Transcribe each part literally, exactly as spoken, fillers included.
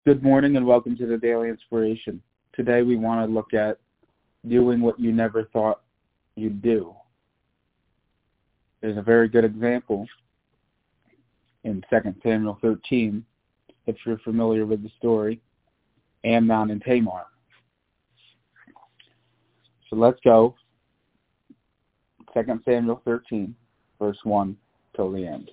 Good morning and welcome to the Daily Inspiration. Today we want to look at doing what you never thought you'd do. There's a very good example in Second Samuel thirteen, if you're familiar with the story, Amnon and Tamar. So let's go. Second Samuel thirteen, verse one till the end.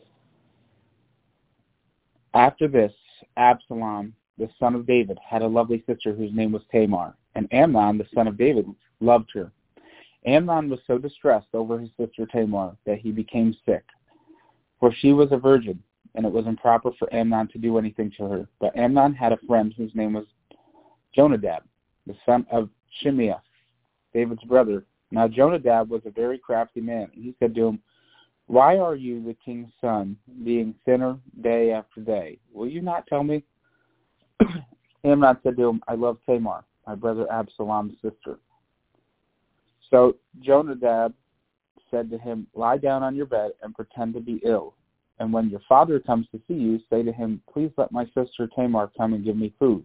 After this, Absalom, the son of David, had a lovely sister whose name was Tamar, and Amnon, the son of David, loved her. Amnon was so distressed over his sister Tamar that he became sick, for she was a virgin, and it was improper for Amnon to do anything to her. But Amnon had a friend whose name was Jonadab, the son of Shimeah, David's brother. Now Jonadab was a very crafty man, and he said to him, "Why are you, the king's son, being thinner day after day? Will you not tell me?" Amnon said to him, "I love Tamar, my brother Absalom's sister." So Jonadab said to him, "Lie down on your bed and pretend to be ill. And when your father comes to see you, say to him, 'Please let my sister Tamar come and give me food.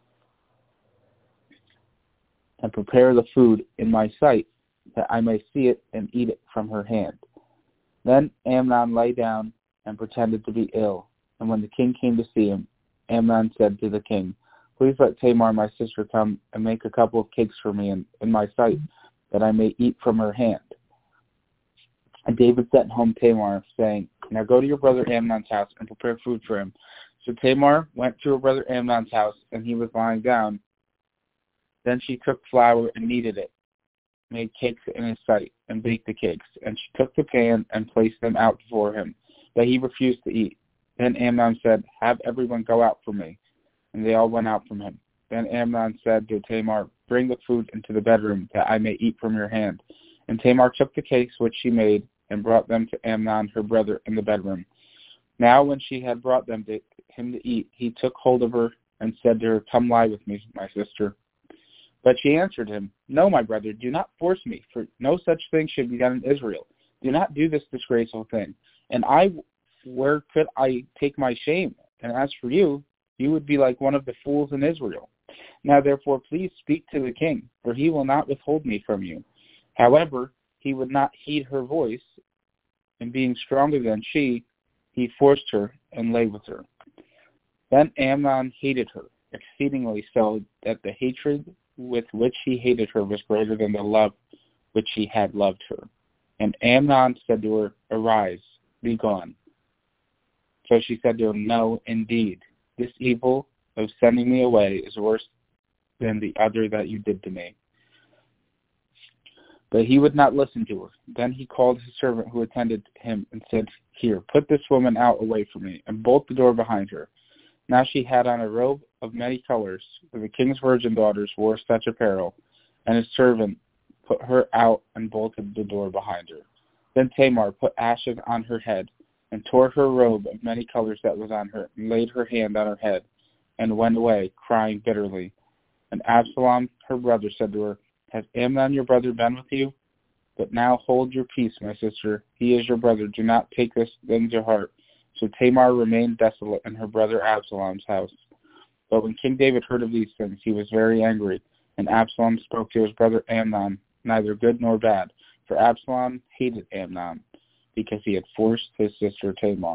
And prepare the food in my sight, that I may see it and eat it from her hand.'" Then Amnon lay down and pretended to be ill. And when the king came to see him, Amnon said to the king, "Please let Tamar, my sister, come and make a couple of cakes for me in, in my sight, that I may eat from her hand." And David sent home Tamar, saying, "Now go to your brother Amnon's house and prepare food for him." So Tamar went to her brother Amnon's house, and he was lying down. Then she took flour and kneaded it, made cakes in his sight, and baked the cakes. And she took the pan and placed them out before him, but he refused to eat. Then Amnon said, "Have everyone go out from me." And they all went out from him. Then Amnon said to Tamar, "Bring the food into the bedroom, that I may eat from your hand." And Tamar took the cakes which she made, and brought them to Amnon her brother in the bedroom. Now when she had brought them to him to eat, he took hold of her and said to her, "Come lie with me, my sister." But she answered him, "No, my brother, do not force me, for no such thing should be done in Israel. Do not do this disgraceful thing. And I, where could I take my shame? And as for you, you would be like one of the fools in Israel. Now therefore please speak to the king, for he will not withhold me from you." However, he would not heed her voice, and being stronger than she, he forced her and lay with her. Then Amnon hated her, exceedingly so that the hatred with which he hated her was greater than the love which he had loved her. And Amnon said to her, "Arise, be gone." So she said to him, "No, indeed, this evil of sending me away is worse than the other that you did to me." But he would not listen to her. Then he called his servant who attended him and said, "Here, put this woman out away from me, and bolt the door behind her." Now she had on a robe of many colors, for the king's virgin daughters wore such apparel, and his servant put her out and bolted the door behind her. Then Tamar put ashes on her head, and tore her robe of many colors that was on her, and laid her hand on her head, and went away, crying bitterly. And Absalom, her brother, said to her, "Has Amnon your brother been with you? But now hold your peace, my sister. He is your brother. Do not take this thing to heart." So Tamar remained desolate in her brother Absalom's house. But when King David heard of these things, he was very angry, and Absalom spoke to his brother Amnon, neither good nor bad, for Absalom hated Amnon, because he had forced his sister Tamar.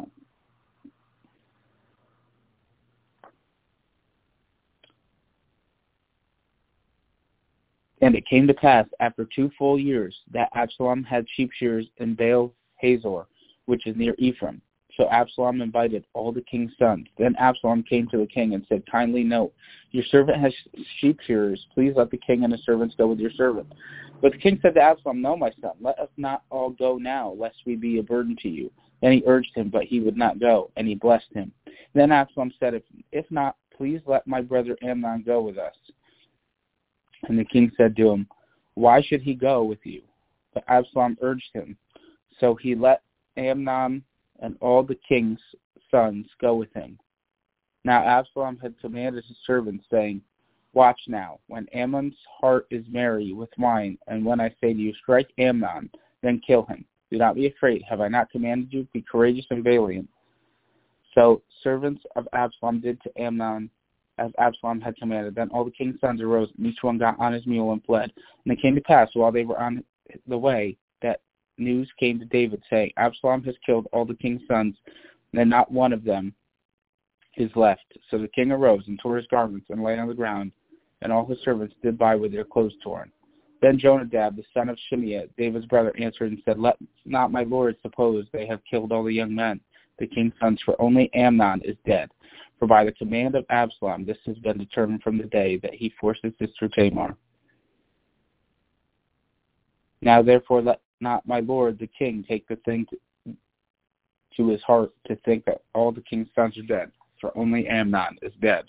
And it came to pass after two full years that Absalom had sheep shears in Baal Hazor, which is near Ephraim. So Absalom invited all the king's sons. Then Absalom came to the king and said, "Kindly note, your servant has sheep shearers. Please let the king and his servants go with your servant." But the king said to Absalom, "No, my son, let us not all go now, lest we be a burden to you." Then he urged him, but he would not go, and he blessed him. Then Absalom said, if, if not, please let my brother Amnon go with us." And the king said to him, "Why should he go with you?" But Absalom urged him. So he let Amnon and all the king's sons go with him. Now Absalom had commanded his servants, saying, "Watch now, when Amnon's heart is merry with wine, and when I say to you, strike Amnon, then kill him. Do not be afraid. Have I not commanded you? Be courageous and valiant." So servants of Absalom did to Amnon as Absalom had commanded. Then all the king's sons arose, and each one got on his mule and fled. And it came to pass, while they were on the way, that news came to David, saying, Absalom has killed all the king's sons, and not one of them is left. So the king arose and tore his garments and lay on the ground, and all his servants did by with their clothes torn. Then Jonadab, the son of Shimeah, David's brother, answered and said, Let not my lord suppose they have killed all the young men, the king's sons, for only Amnon is dead. For by the command of Absalom this has been determined from the day that he forced his sister Tamar. Now therefore let not my lord the king take the thing to, to his heart to think that all the king's sons are dead, for only Amnon is dead.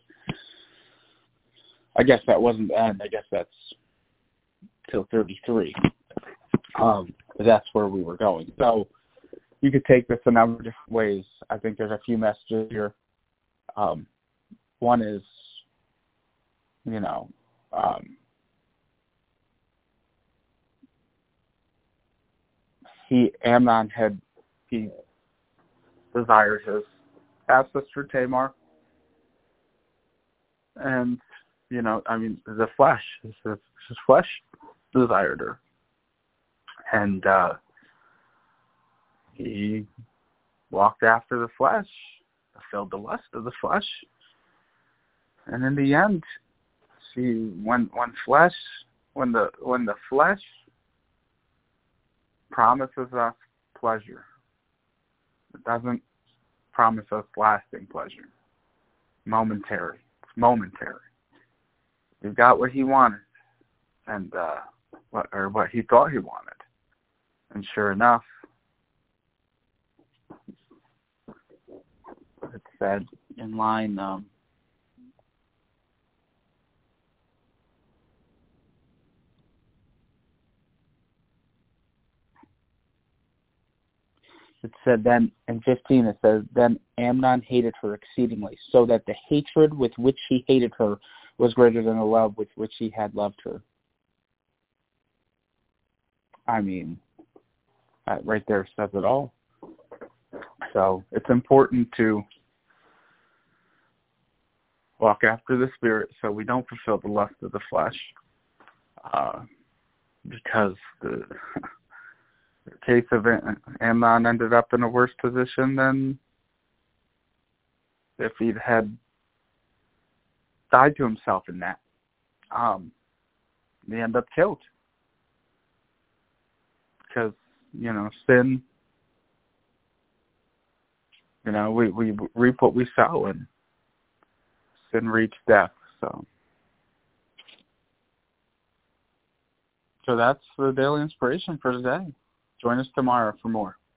I guess that wasn't the end. I guess that's till thirty-three. Um, but that's where we were going. So you could take this a number of different ways. I think there's a few messages here. Um, one is, you know, um, he Amnon had he desired his half sister Tamar, and you know, I mean, the flesh, his, his flesh desired her, and uh, he walked after the flesh, fulfilled the lust of the flesh, and in the end, see, when when flesh, when the when the flesh promises us pleasure, it doesn't promise us lasting pleasure. Momentary, it's momentary. He got what he wanted, and uh, what or what he thought he wanted, and sure enough, it said in line. Um, it said then in fifteen. It says then Amnon hated her exceedingly, so that the hatred with which he hated her was greater than the love with which he had loved her. I mean, that right there says it all. So it's important to walk after the Spirit so we don't fulfill the lust of the flesh. Uh, because the, the case of Amnon ended up in a worse position than if he had died to himself in that. Um, he ended up killed. Because, you know, sin, you know, we, we reap what we sow, and sin reached death. So, so that's the daily inspiration for today. Join us tomorrow for more.